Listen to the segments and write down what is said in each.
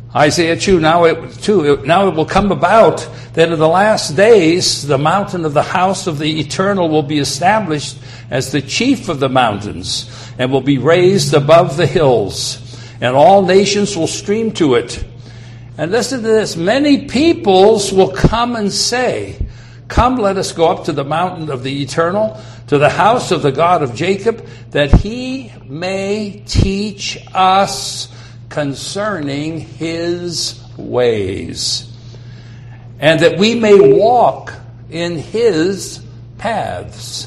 Isaiah 2, now it will come about that in the last days the mountain of the house of the Eternal will be established as the chief of the mountains, and will be raised above the hills, and all nations will stream to it. And listen to this, many peoples will come and say, come, let us go up to the mountain of the Eternal, to the house of the God of Jacob, that he may teach us concerning his ways, and that we may walk in his paths.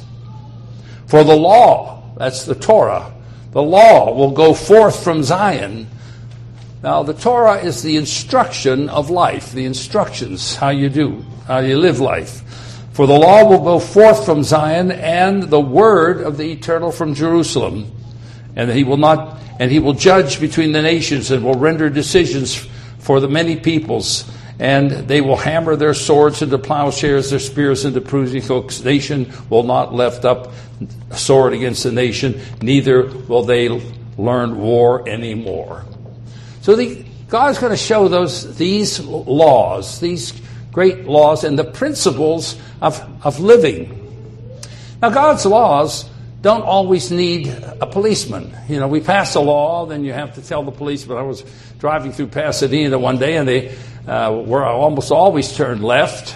For the law, that's the Torah, the law will go forth from Zion. Now, the Torah is the instruction of life, the instructions, how you live life. For the law will go forth from Zion, and the word of the Eternal from Jerusalem. And he will judge between the nations, and will render decisions for the many peoples. And they will hammer their swords into plowshares, their spears into pruning hooks. Nation will not lift up a sword against a nation, neither will they learn war anymore. So God's going to show these laws, these great laws, and the principles of living. Now, God's laws don't always need a policeman. You know, we pass a law, then you have to tell the policeman. I was driving through Pasadena one day, and they were almost always turned left.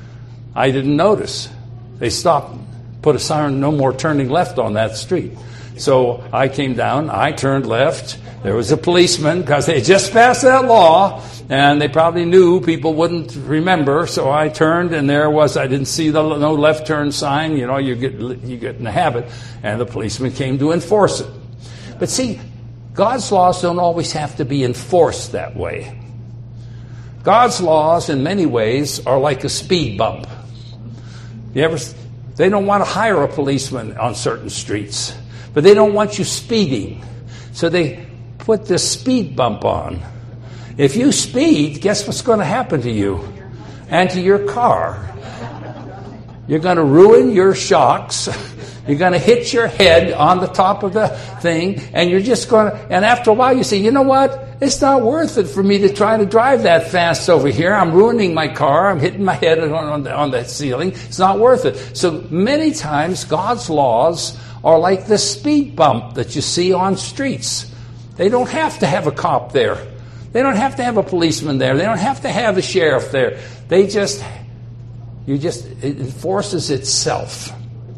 I didn't notice. They stopped, put a sign, no more turning left on that street. So I came down, I turned left. There was a policeman, because they just passed that law, and they probably knew people wouldn't remember. So I turned, and there was, I didn't see no left turn sign. You know, you get in the habit, and the policeman came to enforce it. But see, God's laws don't always have to be enforced that way. God's laws, in many ways, are like a speed bump. They don't want to hire a policeman on certain streets, but they don't want you speeding. So they put this speed bump on. If you speed, guess what's going to happen to you and to your car? You're going to ruin your shocks. You're going to hit your head on the top of the thing, and you're just going to, and after a while you say, you know what? It's not worth it for me to try to drive that fast over here. I'm ruining my car. I'm hitting my head on the ceiling. It's not worth it. So many times God's laws are like the speed bump that you see on streets. They don't have to have a cop there. They don't have to have a policeman there. They don't have to have a sheriff there. It enforces itself.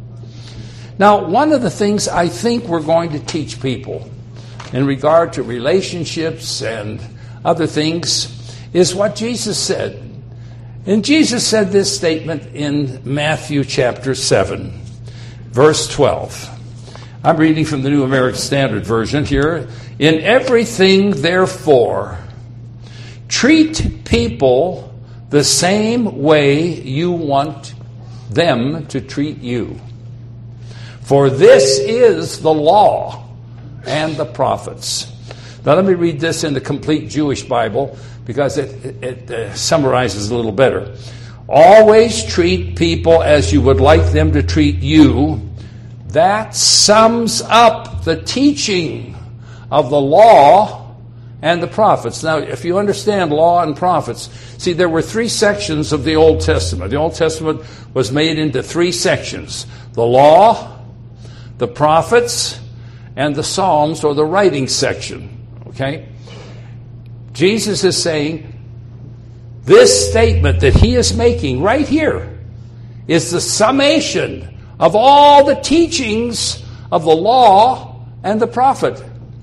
Now, one of the things I think we're going to teach people in regard to relationships and other things is what Jesus said. And Jesus said this statement in Matthew chapter 7, verse 12. I'm reading from the New American Standard Version here. In everything, therefore, treat people the same way you want them to treat you. For this is the law and the prophets. Now let me read this in the Complete Jewish Bible, because it summarizes a little better. Always treat people as you would like them to treat you. That sums up the teaching of the law and the prophets. Now, if you understand law and prophets, see, there were 3 sections of the Old Testament. The Old Testament was made into 3 sections. The law, the prophets, and the Psalms, or the writing section. Okay? Jesus is saying, this statement that he is making right here is the summation of all the teachings of the law and the prophet.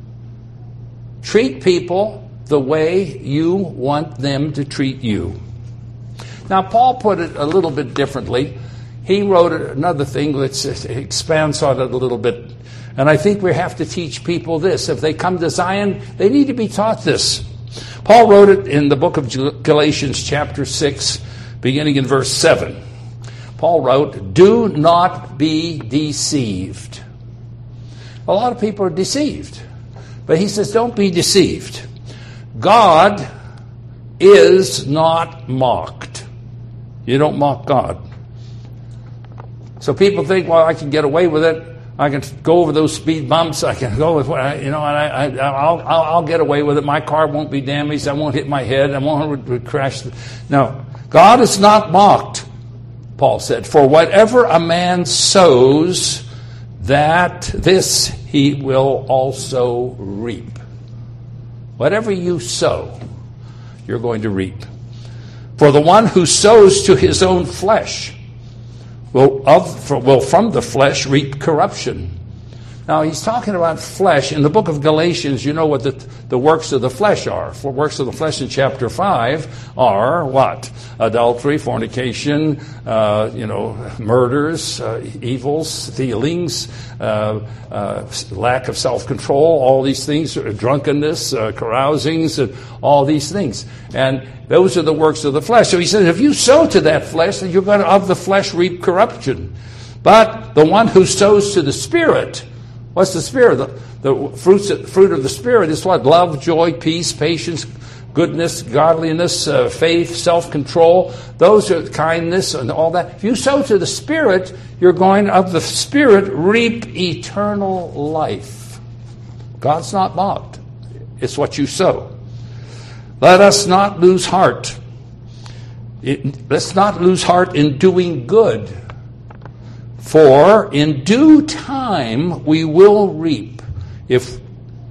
Treat people the way you want them to treat you. Now, Paul put it a little bit differently. He wrote another thing that expands on it a little bit. And I think we have to teach people this. If they come to Zion, they need to be taught this. Paul wrote it in the book of Galatians chapter 6, beginning in verse 7. Paul wrote, do not be deceived. A lot of people are deceived. But he says, don't be deceived. God is not mocked. You don't mock God. So people think, well, I can get away with it. I can go over those speed bumps. I can go with what and I'll get away with it. My car won't be damaged. I won't hit my head. I won't crash. No, God is not mocked. Paul said, "For whatever a man sows, that this he will also reap." Whatever you sow, you're going to reap. For the one who sows to his own flesh will from the flesh reap corruption. Now, he's talking about flesh. In the book of Galatians, you know what the works of the flesh are. For works of the flesh in chapter 5 are what? Adultery, fornication, murders, evils, stealings, lack of self-control, all these things, drunkenness, carousings, and all these things. And those are the works of the flesh. So he says, if you sow to that flesh, then you're going to, of the flesh, reap corruption. But the one who sows to the Spirit, what's the Spirit? The fruit of the Spirit is what? Love, joy, peace, patience, goodness, godliness, faith, self-control. Those are kindness and all that. If you sow to the Spirit, you're going of the Spirit reap eternal life. God's not mocked. It's what you sow. Let us not lose heart. Let's not lose heart in doing good. For in due time we will reap if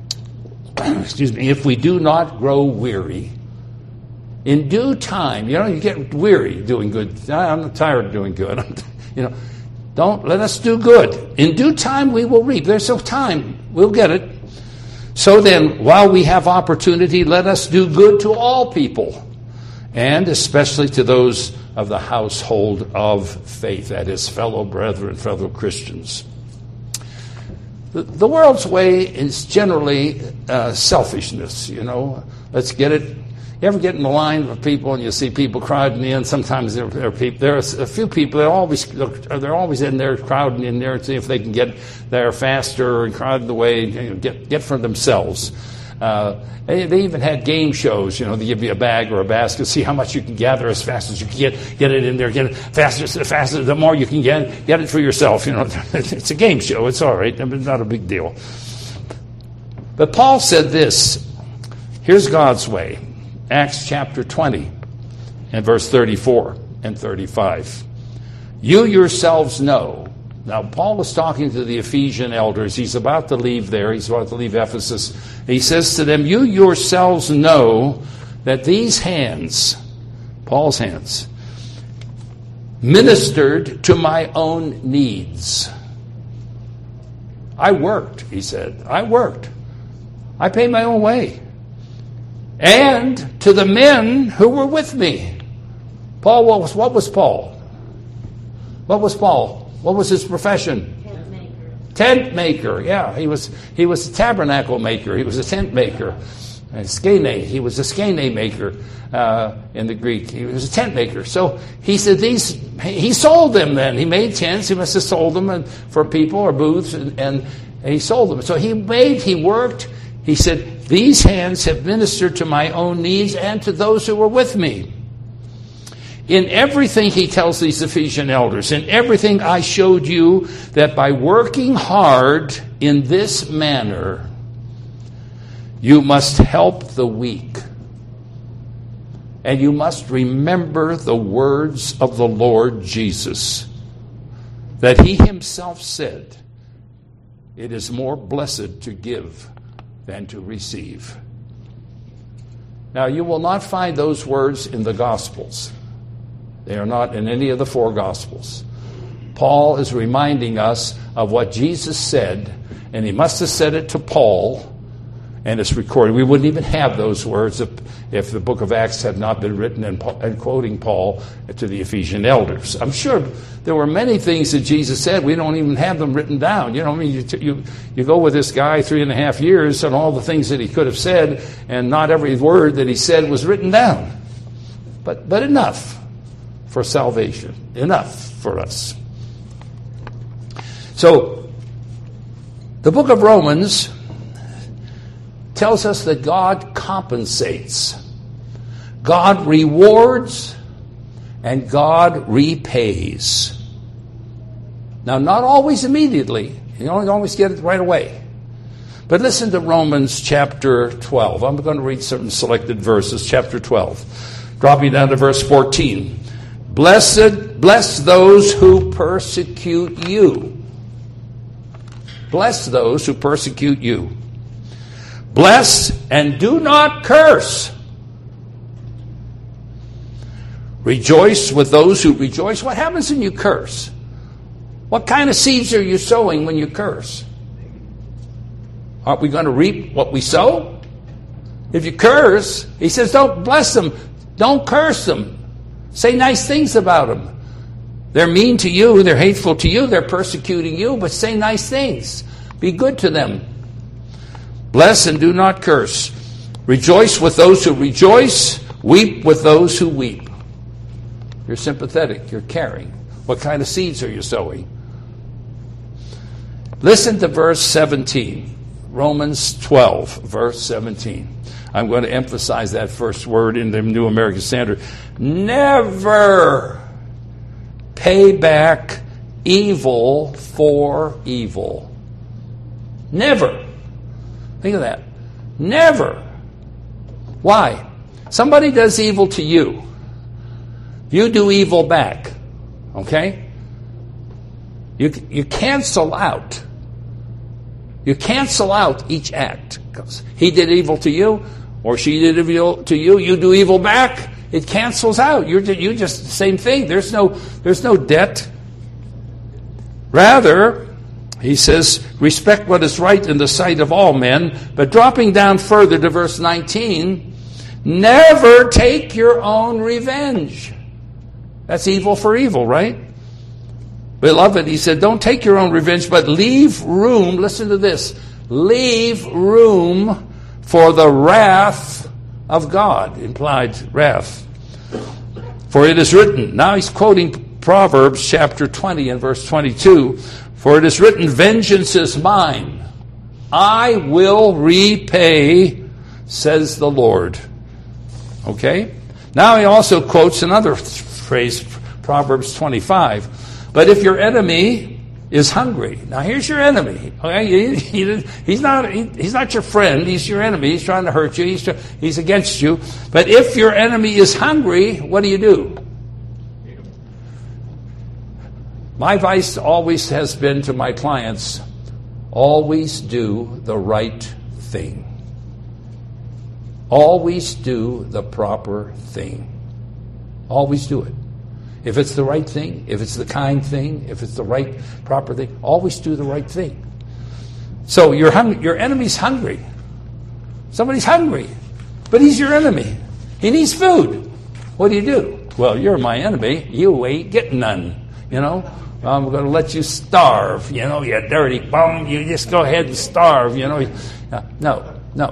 we do not grow weary. In due time, you get weary doing good. I'm tired of doing good. Don't let us do good. In due time we will reap. There's no time. We'll get it. So then, while we have opportunity, let us do good to all people, and especially to those of the household of faith, that is, fellow brethren, fellow Christians. The world's way is generally selfishness, Let's get it. You ever get in the line of people and you see people crowding in? Sometimes there are a few people they're always in there crowding in there to see if they can get there faster and crowding away, get for themselves. They even had game shows, they give you a bag or a basket, see how much you can gather as fast as you can get it in there, get it faster, the more you can get it for yourself. It's a game show, it's all right, it's not a big deal. But Paul said this, here's God's way. Acts chapter 20 and verse 34 and 35. You yourselves know. Now, Paul was talking to the Ephesian elders. He's about to leave there. He's about to leave Ephesus. He says to them, you yourselves know that these hands, Paul's hands, ministered to my own needs. I worked, he said. I worked. I paid my own way. And to the men who were with me. Paul, what was Paul? What was Paul? What was his profession? Tent maker. Tent maker, yeah. He was a tabernacle maker. He was a tent maker. Skene, he was a skene maker in the Greek. He was a tent maker. So he said he sold them then. He made tents. He must have sold them for people or booths, and he sold them. So he worked. He said, these hands have ministered to my own needs and to those who were with me. In everything, he tells these Ephesian elders, in everything I showed you that by working hard in this manner, you must help the weak. And you must remember the words of the Lord Jesus, that he himself said, it is more blessed to give than to receive. Now, you will not find those words in the Gospels. They are not in any of the four Gospels. Paul is reminding us of what Jesus said, and he must have said it to Paul, and it's recorded. We wouldn't even have those words if the book of Acts had not been written and quoting Paul to the Ephesian elders. I'm sure there were many things that Jesus said. We don't even have them written down. You go with this guy 3.5 years and all the things that he could have said, and not every word that he said was written down. But enough for salvation. Enough for us. So, the book of Romans tells us that God compensates. God rewards and God repays. Now, not always immediately. You don't always get it right away. But listen to Romans chapter 12. I'm going to read certain selected verses. Chapter 12. Dropping down to verse 14. Bless those who persecute you. Bless those who persecute you. Bless and do not curse. Rejoice with those who rejoice. What happens when you curse? What kind of seeds are you sowing when you curse? Aren't we going to reap what we sow? If you curse, he says, don't bless them. Don't curse them. Say nice things about them. They're mean to you. They're hateful to you. They're persecuting you. But say nice things. Be good to them. Bless and do not curse. Rejoice with those who rejoice. Weep with those who weep. You're sympathetic. You're caring. What kind of seeds are you sowing? Listen to verse 17. Romans 12, verse 17. I'm going to emphasize that first word in the New American Standard. Never pay back evil for evil. Never. Think of that. Never. Why? Somebody does evil to you. You do evil back. Okay? You cancel out. You cancel out each act. He did evil to you, or she did evil to you. You do evil back. It cancels out. You just the same thing. There's no debt. Rather, he says, respect what is right in the sight of all men. But dropping down further to verse 19, never take your own revenge. That's evil for evil, right? Beloved, he said, don't take your own revenge, but leave room, listen to this, leave room for the wrath of God, implied wrath. For it is written, now he's quoting Proverbs chapter 20 and verse 22, for it is written, vengeance is mine, I will repay, says the Lord. Okay? Now he also quotes another phrase, Proverbs 25. But if your enemy is hungry, now here's your enemy. Okay, he's not your friend. He's your enemy. He's trying to hurt you. He's against you. But if your enemy is hungry, what do? My advice always has been to my clients: always do the right thing. Always do the proper thing. Always do it. If it's the right thing, if it's the kind thing, if it's the right, proper thing, always do the right thing. So your enemy's hungry. Somebody's hungry, but he's your enemy. He needs food. What do? Well, you're my enemy. You ain't getting none. I'm going to let you starve. You dirty bum. You just go ahead and starve. No.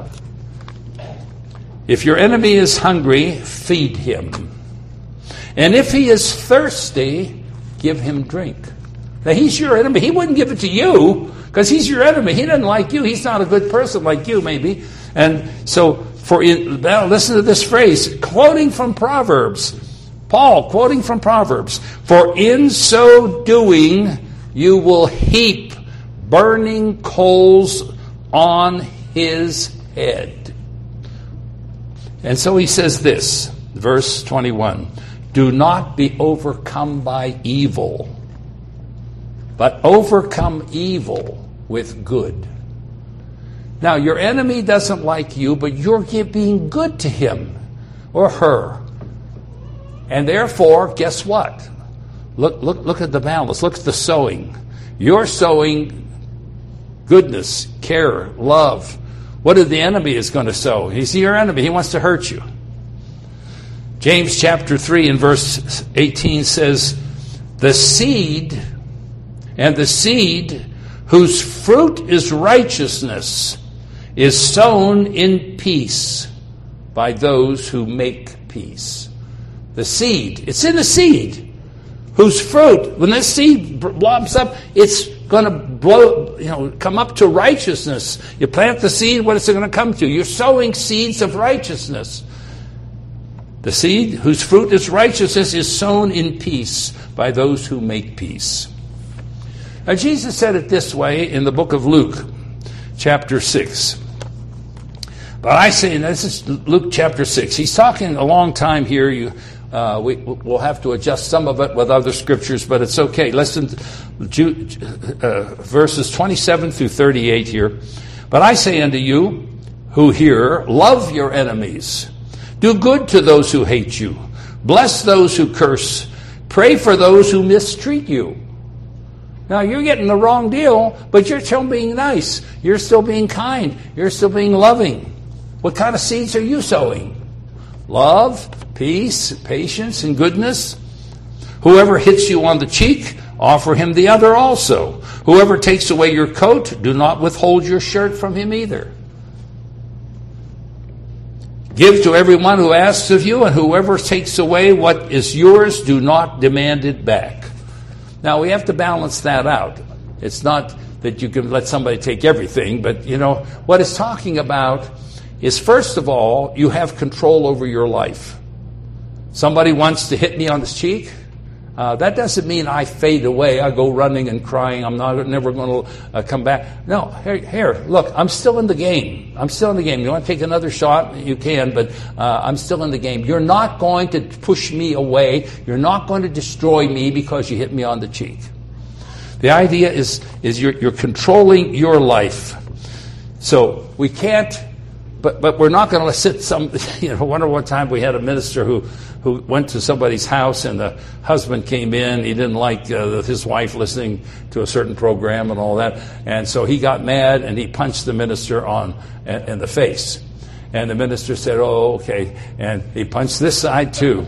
If your enemy is hungry, feed him. And if he is thirsty, give him drink. Now, he's your enemy. He wouldn't give it to you because he's your enemy. He doesn't like you. He's not a good person like you, maybe. And so, now listen to this phrase, quoting from Proverbs. Paul, quoting from Proverbs. For in so doing, you will heap burning coals on his head. And so he says this, verse 21. Do not be overcome by evil, but overcome evil with good. Now, your enemy doesn't like you, but you're being good to him or her. And therefore, guess what? Look at the balance. Look at the sowing. You're sowing goodness, care, love. What is the enemy is going to sow? He's your enemy. He wants to hurt you. James chapter 3 and verse 18 says, the seed whose fruit is righteousness is sown in peace by those who make peace. The seed, it's in the seed, whose fruit, when this seed blobs up, it's going to come up to righteousness. You plant the seed, what is it going to come to? You're sowing seeds of righteousness. The seed whose fruit is righteousness is sown in peace by those who make peace. Now, Jesus said it this way in the book of Luke, chapter 6. But I say, and this is Luke chapter 6. He's talking a long time here. We'll have to adjust some of it with other scriptures, but it's okay. Listen to verses 27 through 38 here. But I say unto you who hear, love your enemies. Do good to those who hate you. Bless those who curse. Pray for those who mistreat you. Now, you're getting the wrong deal, but you're still being nice. You're still being kind. You're still being loving. What kind of seeds are you sowing? Love, peace, patience, and goodness. Whoever hits you on the cheek, offer him the other also. Whoever takes away your coat, do not withhold your shirt from him either. Give to everyone who asks of you, and whoever takes away what is yours, do not demand it back. Now, we have to balance that out. It's not that you can let somebody take everything, but, what it's talking about is, first of all, you have control over your life. Somebody wants to hit me on the cheek. That doesn't mean I fade away. I go running and crying. I'm never going to come back. No, here, look, I'm still in the game. I'm still in the game. You want to take another shot? You can, but I'm still in the game. You're not going to push me away. You're not going to destroy me because you hit me on the cheek. The idea is you're controlling your life. So we can't, but we're not going to sit I wonder what time we had a minister who went to somebody's house, and the husband came in. He didn't like his wife listening to a certain program and all that. And so he got mad, and he punched the minister in the face. And the minister said, oh, okay. And he punched this side, too.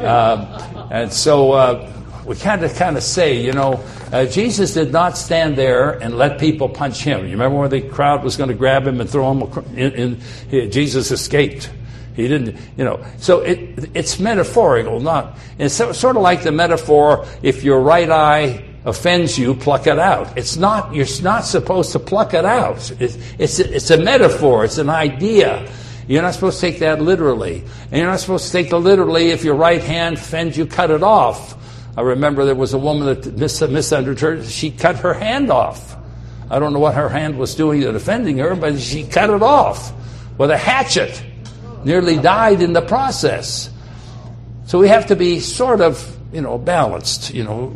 And so we kind of say, Jesus did not stand there and let people punch him. You remember when the crowd was going to grab him and throw him Jesus escaped. He didn't, So it's metaphorical, it's sort of like the metaphor: if your right eye offends you, pluck it out. You're not supposed to pluck it out. It's a metaphor. It's an idea. You're not supposed to take that literally, and you're not supposed to take it literally. If your right hand offends you, cut it off. I remember there was a woman that misunderstood her. She cut her hand off. I don't know what her hand was doing that offending her, but she cut it off with a hatchet. Nearly died in the process. So we have to be sort of, balanced.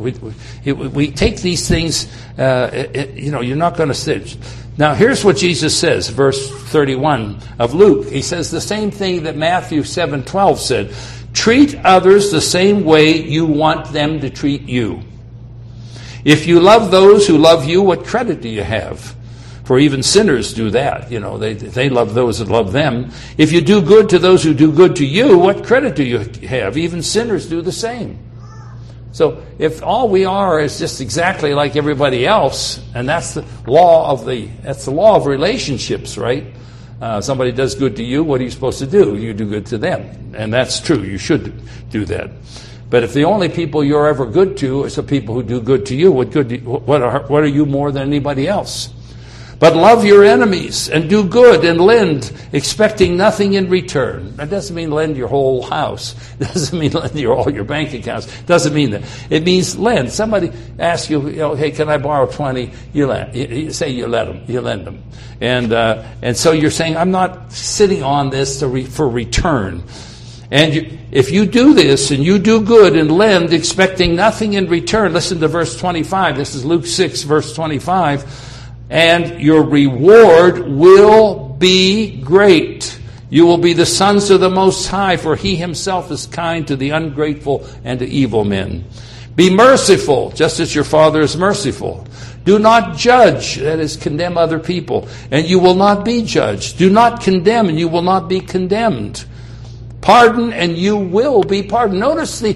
We take these things, you're not going to stitch. Now, here's what Jesus says, verse 31 of Luke. He says the same thing that Matthew 7:12 said. Treat others the same way you want them to treat you. If you love those who love you, what credit do you have? For even sinners do that. They love those that love them. If you do good to those who do good to you, what credit do you have? Even sinners do the same. So if all we are is just exactly like everybody else, and that's the law of relationships, right? Somebody does good to you, what are you supposed to do? You do good to them. And that's true. You should do that. But if the only people you're ever good to is the people who do good to you, what are you more than anybody else? But love your enemies and do good and lend, expecting nothing in return. That doesn't mean lend your whole house. It doesn't mean lend all your bank accounts. It doesn't mean that. It means lend. Somebody asks you, hey, can I borrow 20? You lend. You say you let them. You lend them. And so you're saying, I'm not sitting on this for return. And if you do this and you do good and lend, expecting nothing in return, listen to verse 25. This is Luke 6, verse 25. And your reward will be great. You will be the sons of the Most High, for He Himself is kind to the ungrateful and to evil men. Be merciful, just as your Father is merciful. Do not judge, that is, condemn other people, and you will not be judged. Do not condemn, and you will not be condemned. Pardon, and you will be pardoned. Notice the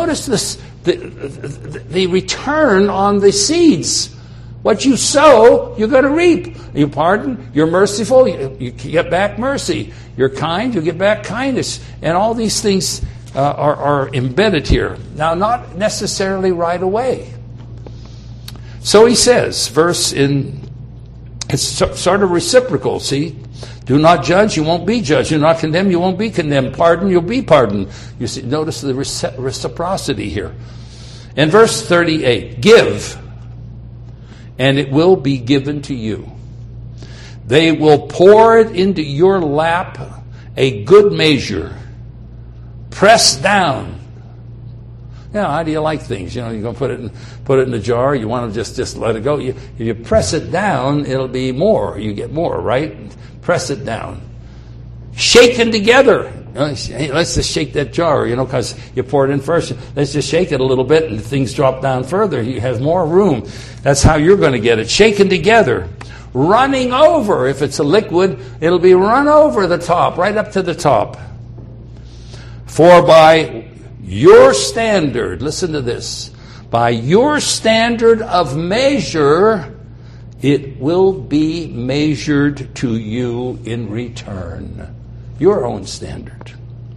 return on the seeds. What you sow, you're going to reap. You pardon, you're merciful, you get back mercy. You're kind, you get back kindness. And all these things are embedded here. Now, not necessarily right away. So he says, it's sort of reciprocal, see? Do not judge, you won't be judged. Do not condemn, you won't be condemned. Pardon, you'll be pardoned. You see, notice the reciprocity here. In verse 38, give, and it will be given to you. They will pour it into your lap, a good measure, pressed down. How do you like things? You're going to put it in a jar. You want to just let it go. If you press it down, it'll be more. You get more, right? Press it down. Shaken together. Hey, let's just shake that jar, because you pour it in first. Let's just shake it a little bit, and things drop down further. You have more room. That's how you're going to get it. Shaken together. Running over. If it's a liquid, it'll be run over the top, right up to the top. For by your standard, listen to this, by your standard of measure, it will be measured to you in return. Your own standard.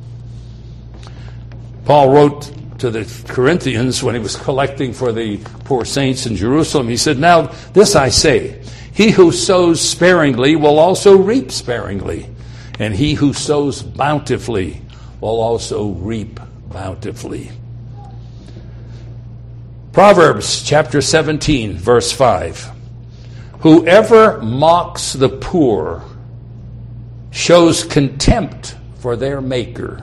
Paul wrote to the Corinthians when he was collecting for the poor saints in Jerusalem. He said, now this I say, he who sows sparingly will also reap sparingly, and he who sows bountifully will also reap bountifully. Proverbs chapter 17, verse 5. Whoever mocks the poor shows contempt for their maker.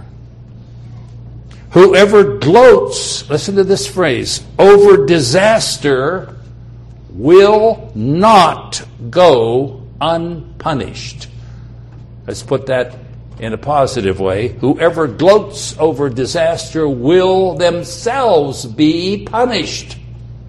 Whoever gloats, listen to this phrase, over disaster will not go unpunished. Let's put that in a positive way. Whoever gloats over disaster will themselves be punished.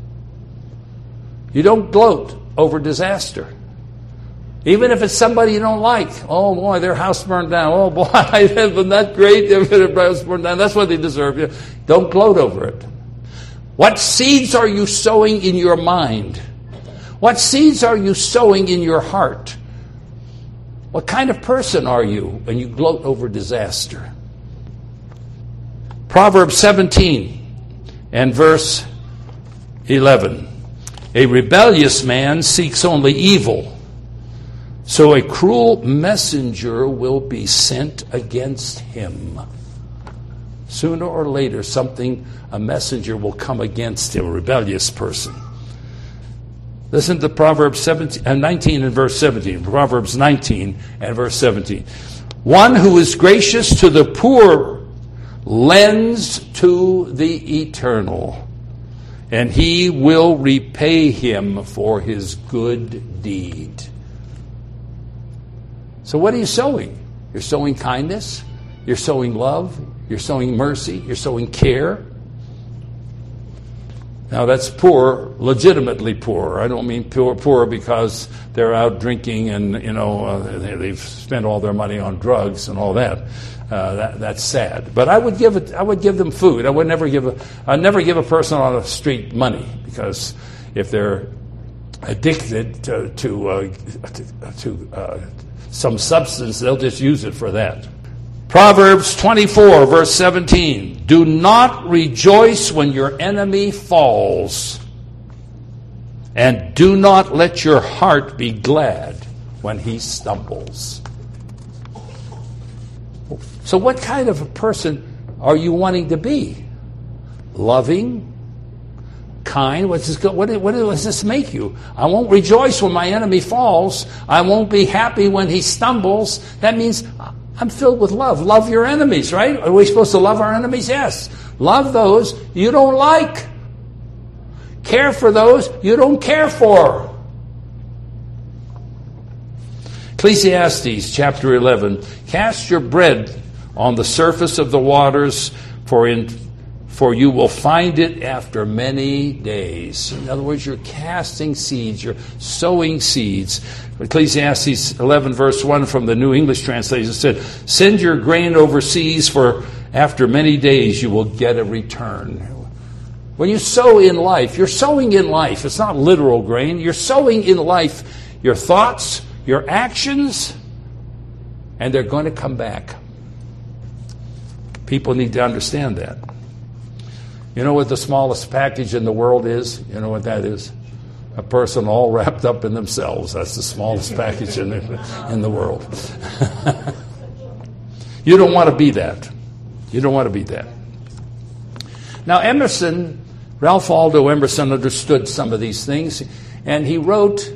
You don't gloat over disaster. Even if it's somebody you don't like. Oh boy, their house burned down. Oh boy, isn't that great? Their house burned down. That's what they deserve. Don't gloat over it. What seeds are you sowing in your mind? What seeds are you sowing in your heart? What kind of person are you when you gloat over disaster? Proverbs 17 and verse 11. A rebellious man seeks only evil, so a cruel messenger will be sent against him. Sooner or later, a messenger will come against him, a rebellious person. Listen to Proverbs 19 and verse 17. Proverbs 19 and verse 17. One who is gracious to the poor lends to the eternal, and he will repay him for his good deed. So what are you sowing? You're sowing kindness. You're sowing love. You're sowing mercy. You're sowing care. Now that's poor, legitimately poor. I don't mean poor because they're out drinking and they've spent all their money on drugs and all that. That's sad. But I would give them food. I would never give a person on the street money, because if they're addicted to some substance, they'll just use it for that. Proverbs 24, verse 17. Do not rejoice when your enemy falls, and do not let your heart be glad when he stumbles. So what kind of a person are you wanting to be? Loving? Kind? What does this make you? I won't rejoice when my enemy falls. I won't be happy when he stumbles. That means I'm filled with love. Love your enemies, right? Are we supposed to love our enemies? Yes. Love those you don't like. Care for those you don't care for. Ecclesiastes chapter 11. Cast your bread on the surface of the waters, for you will find it after many days. In other words, you're casting seeds. You're sowing seeds. Ecclesiastes 11 verse 1 from the New English Translation said, send your grain overseas, for after many days you will get a return. When you sow in life, you're sowing in life. It's not literal grain. You're sowing in life your thoughts, your actions, and they're going to come back. People need to understand that. You know what the smallest package in the world is? You know what that is? A person all wrapped up in themselves. That's the smallest package in the world. You don't want to be that. You don't want to be that. Now Ralph Waldo Emerson understood some of these things, And he wrote,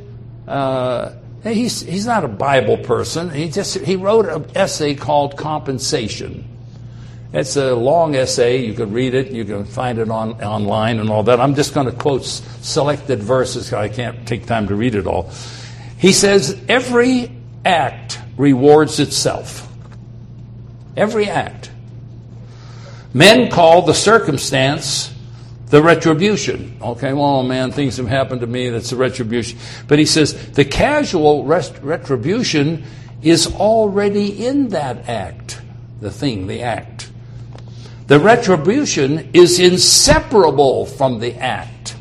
he's not a Bible person. He wrote an essay called Compensation. It's a long essay. You can read it. You can find it online and all that. I'm just going to quote selected verses. I can't take time to read it all. He says, every act rewards itself. Every act. Men call the circumstance the retribution. Okay, well, man, things have happened to me. That's a retribution. But he says, the casual retribution is already in that act. The thing, the act. The retribution is inseparable from the act,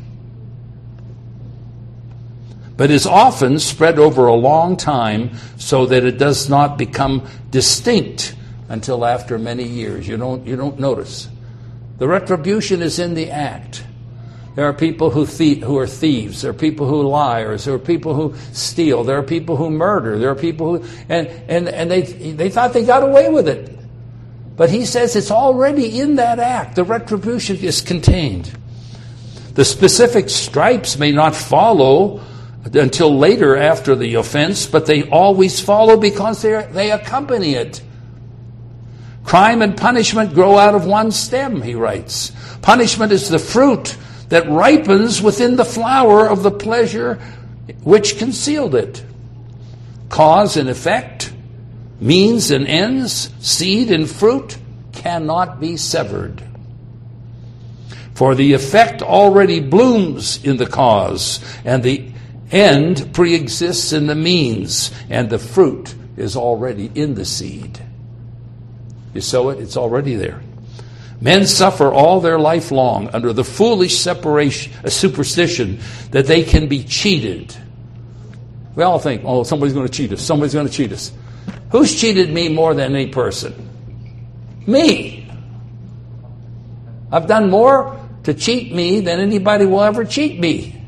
but is often spread over a long time so that it does not become distinct until after many years. You don't notice. The retribution is in the act. There are people who are thieves. There are people who are liars. There are people who steal. There are people who murder. There are people who and they thought they got away with it. But he says it's already in that act. The retribution is contained. The specific stripes may not follow until later after the offense, but they always follow because they accompany it. Crime and punishment grow out of one stem, he writes. Punishment is the fruit that ripens within the flower of the pleasure which concealed it. Cause and effect, means and ends, seed and fruit cannot be severed. For the effect already blooms in the cause, and the end pre-exists in the means, and the fruit is already in the seed. You sow it, it's already there. Men suffer all their life long under the foolish superstition that they can be cheated. We all think, oh, somebody's going to cheat us. Somebody's going to cheat us. Who's cheated me more than any person? Me. I've done more to cheat me than anybody will ever cheat me.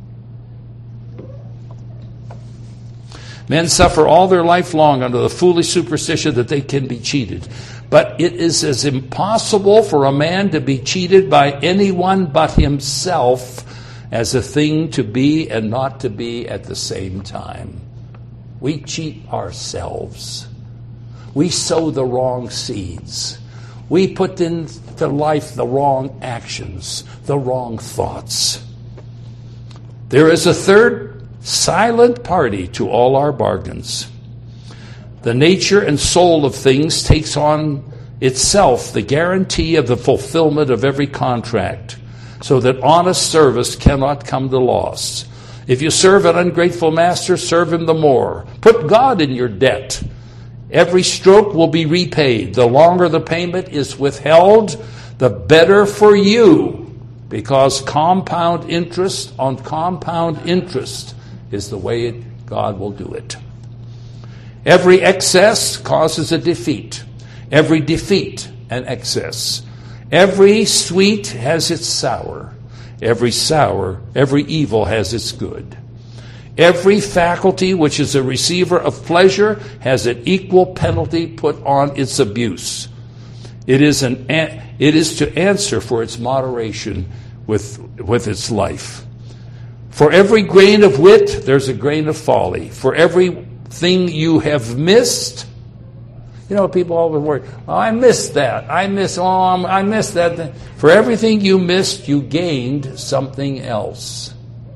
Men suffer all their life long under the foolish superstition that they can be cheated. But it is as impossible for a man to be cheated by anyone but himself as a thing to be and not to be at the same time. We cheat ourselves. We sow the wrong seeds. We put into life the wrong actions, the wrong thoughts. There is a third silent party to all our bargains. The nature and soul of things takes on itself the guarantee of the fulfillment of every contract, so that honest service cannot come to loss. If you serve an ungrateful master, serve him the more. Put God in your debt. Every stroke will be repaid. The longer the payment is withheld, the better for you, because compound interest on compound interest is the way God will do it. Every excess causes a defeat. Every defeat, an excess. Every sweet has its sour. Every evil has its good. Every faculty which is a receiver of pleasure has an equal penalty put on its abuse. It is to answer for its moderation with its life. For every grain of wit, there's a grain of folly. For everything you have missed, people always worry, oh, I missed that. I missed that. For everything you missed, you gained something else.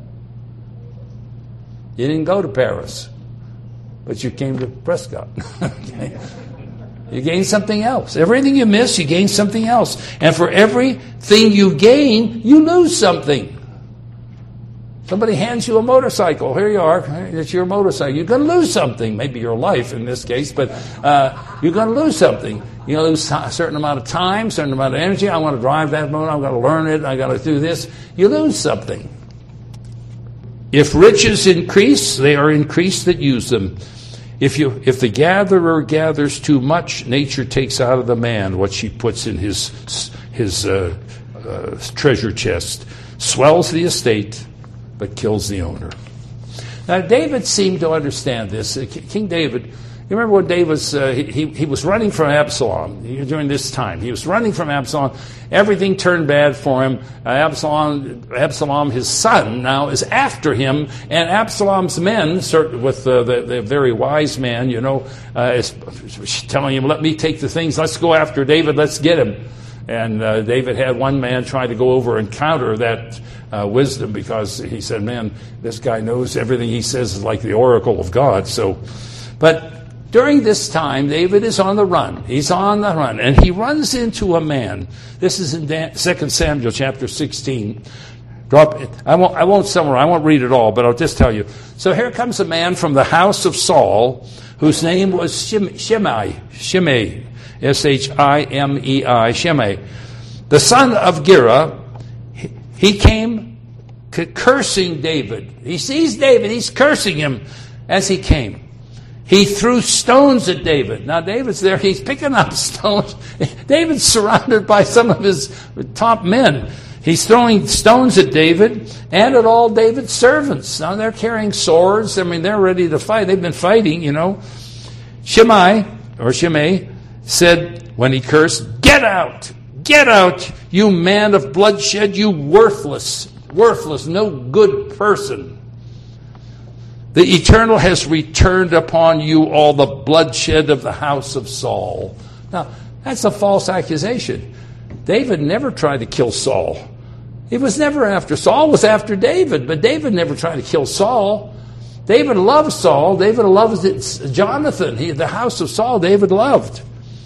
You didn't go to Paris, but you came to Prescott. Okay. You gained something else. Everything you miss, you gain something else. And for everything you gain, you lose something. Somebody hands you a motorcycle. Here you are. It's your motorcycle. You're going to lose something. Maybe your life in this case, but you're going to lose something. You're going to lose a certain amount of time, a certain amount of energy. I want to drive that motor. I've got to learn it. I've got to do this. You lose something. If riches increase, they are increased that use them. If the gatherer gathers too much, nature takes out of the man what she puts in his treasure chest, swells the estate, but kills the owner. Now, David seemed to understand this. King David, You remember when David was, he was running from Absalom during this time. He was running from Absalom. Everything turned bad for him. Absalom, his son, now is after him. And Absalom's men, with the very wise man, is telling him, let me take the things. Let's go after David. Let's get him. And David had one man try to go over and counter that wisdom, because he said, man, this guy knows everything he says is like the oracle of God. But during this time, David is on the run. He's on the run. And he runs into a man. This is in 2 Samuel chapter 16. I won't summarize. I won't read it all, but I'll just tell you. So here comes a man from the house of Saul, whose name was Shimei, S-H-I-M-E-I, Shimei, the son of Gera. He came cursing David. He sees David. He's cursing him as he came. He threw stones at David. Now David's there. He's picking up stones. David's surrounded by some of his top men. He's throwing stones at David and at all David's servants. Now they're carrying swords. I mean, they're ready to fight. They've been fighting, Shimei said when he cursed, get out, you man of bloodshed, you worthless, no good person. The Eternal has returned upon you all the bloodshed of the house of Saul. Now, that's a false accusation. David never tried to kill Saul. It was never after. Saul was after David, but David never tried to kill Saul. David loved Saul. David loved Jonathan. The house of Saul, David loved.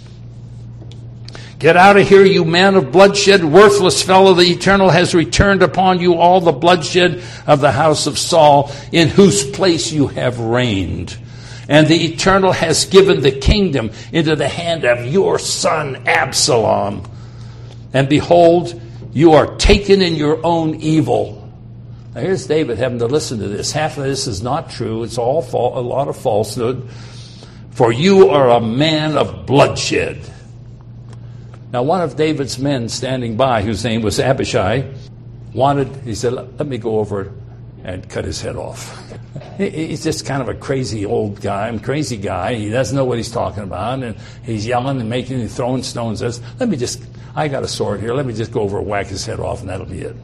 Get out of here, you man of bloodshed, worthless fellow. The Eternal has returned upon you all the bloodshed of the house of Saul, in whose place you have reigned. And the Eternal has given the kingdom into the hand of your son Absalom. And behold, you are taken in your own evil. Now here's David having to listen to this. Half of this is not true. It's all a lot of falsehood. For you are a man of bloodshed. Now, one of David's men standing by, whose name was Abishai, he said, let me go over and cut his head off. He's just kind of a crazy old guy, crazy guy. He doesn't know what he's talking about, and he's yelling and throwing stones at us. I got a sword here. Let me just go over and whack his head off, and that'll be it.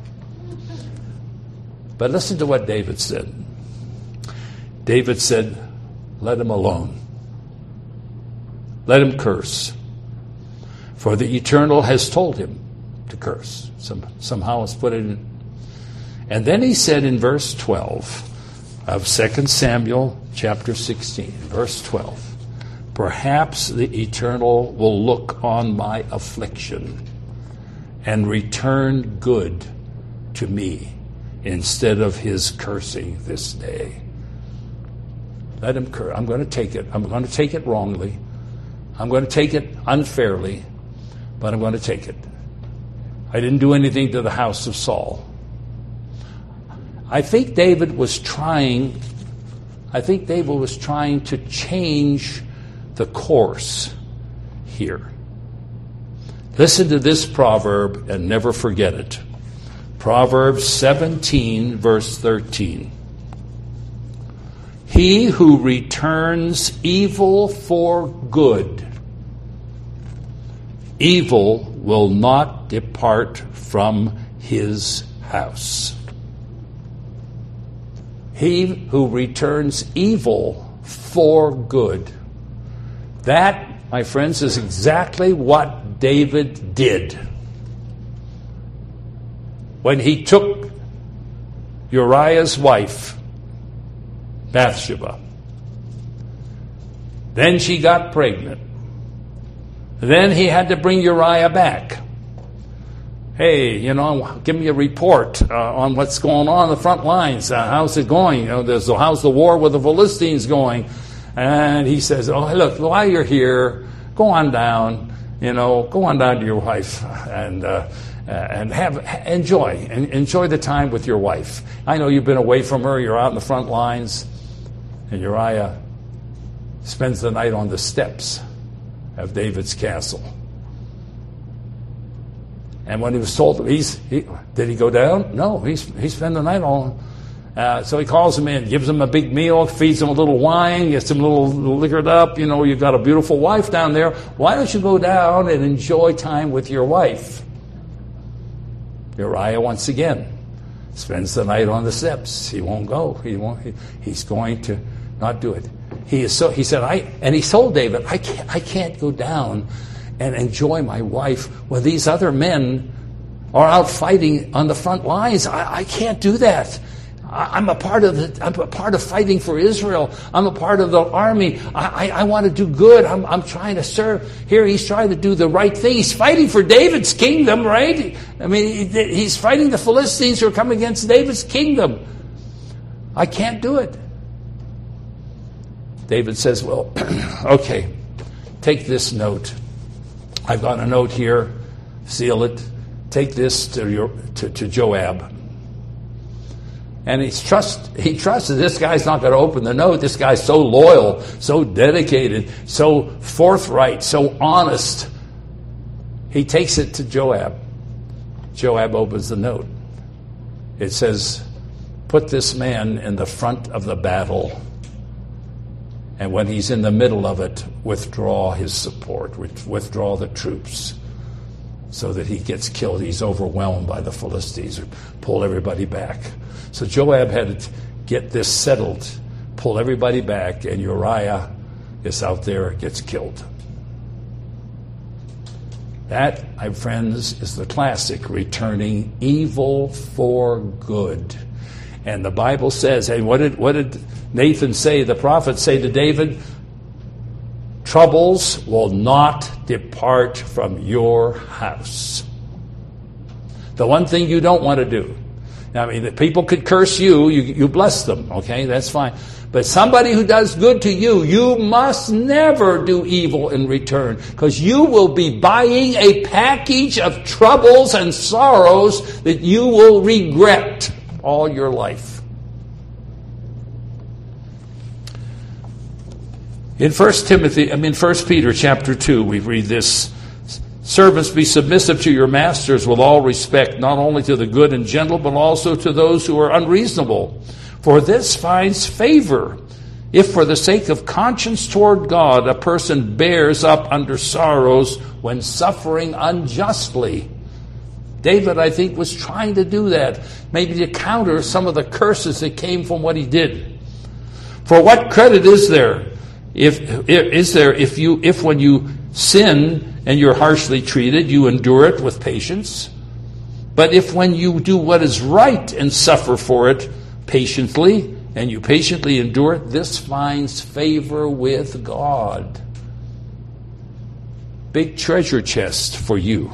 But listen to what David said. David said, let him alone. Let him curse. For the Eternal has told him to curse. Somehow it's put it in. And then he said in verse 12 of 2 Samuel chapter 16, verse 12, perhaps the Eternal will look on my affliction and return good to me instead of his cursing this day. Let him curse. I'm going to take it. I'm going to take it wrongly. I'm going to take it unfairly. But I'm going to take it. I didn't do anything to the house of Saul. I think David was trying to change the course here. Listen to this proverb and never forget it. Proverbs 17, verse 13. He who returns evil for good, evil will not depart from his house. He who returns evil for good. That, my friends, is exactly what David did. When he took Uriah's wife, Bathsheba, then she got pregnant. Then he had to bring Uriah back. Hey, give me a report on what's going on the front lines. How's it going? How's the war with the Philistines going? And he says, oh, look, while you're here, go on down to your wife and enjoy the time with your wife. I know you've been away from her. You're out in the front lines. And Uriah spends the night on the steps of David's castle. And when he was told, did he go down? No, he spent the night So he calls him in, gives him a big meal, feeds him a little wine, gets him a little liquored up. You know, you've got a beautiful wife down there. Why don't you go down and enjoy time with your wife? Uriah, once again, spends the night on the steps. He won't go. He's going to not do it. He told David, I can't go down and enjoy my wife when these other men are out fighting on the front lines. I can't do that. I'm a part of fighting for Israel. I'm a part of the army. I want to do good. I'm trying to serve. Here he's trying to do the right thing. He's fighting for David's kingdom, right? I mean, he's fighting the Philistines who are coming against David's kingdom. I can't do it. David says, well, okay, take this note. I've got a note here. Seal it. Take this to Joab. And he trusts that this guy's not going to open the note. This guy's so loyal, so dedicated, so forthright, so honest. He takes it to Joab. Joab opens the note. It says, put this man in the front of the battle. And when he's in the middle of it, withdraw his support, withdraw the troops so that he gets killed. He's overwhelmed by the Philistines. Pull everybody back. So Joab had to get this settled, pull everybody back, and Uriah is out there, gets killed. That, my friends, is the classic returning evil for good. And the Bible says, hey, what did Nathan say, the prophet say to David? Troubles will not depart from your house. The one thing you don't want to do. I mean, the people could curse you bless them, okay? That's fine. But somebody who does good to you, you must never do evil in return, because you will be buying a package of troubles and sorrows that you will regret all your life. In 1 Peter chapter 2, we read this. Servants, be submissive to your masters with all respect, not only to the good and gentle, but also to those who are unreasonable. For this finds favor, if for the sake of conscience toward God, a person bears up under sorrows when suffering unjustly. David, I think, was trying to do that, maybe to counter some of the curses that came from what he did. For what credit is there if when you sin and you're harshly treated, you endure it with patience? But if when you do what is right and suffer for it patiently, and you patiently endure it, this finds favor with God. Big treasure chest for you.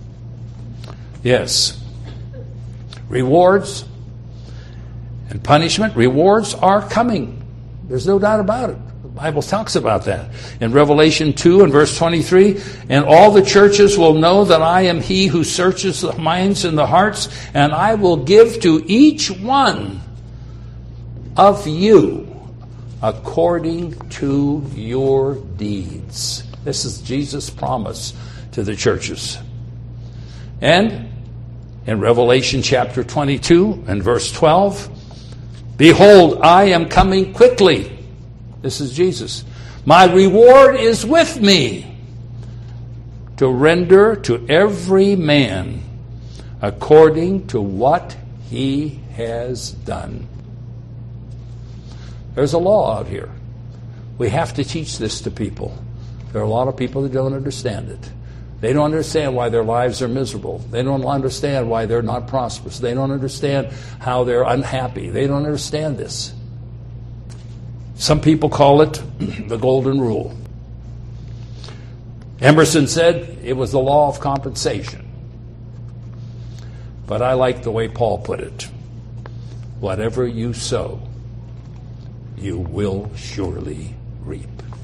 Yes. Rewards and punishment. Rewards are coming. There's no doubt about it. The Bible talks about that. In Revelation 2 and verse 23, and all the churches will know that I am he who searches the minds and the hearts, and I will give to each one of you according to your deeds. This is Jesus' promise to the churches. And in Revelation chapter 22 and verse 12, behold, I am coming quickly. This is Jesus. My reward is with me to render to every man according to what he has done. There's a law out here. We have to teach this to people. There are a lot of people that don't understand it. They don't understand why their lives are miserable. They don't understand why they're not prosperous. They don't understand how they're unhappy. They don't understand this. Some people call it the golden rule. Emerson said it was the law of compensation. But I like the way Paul put it. Whatever you sow, you will surely reap.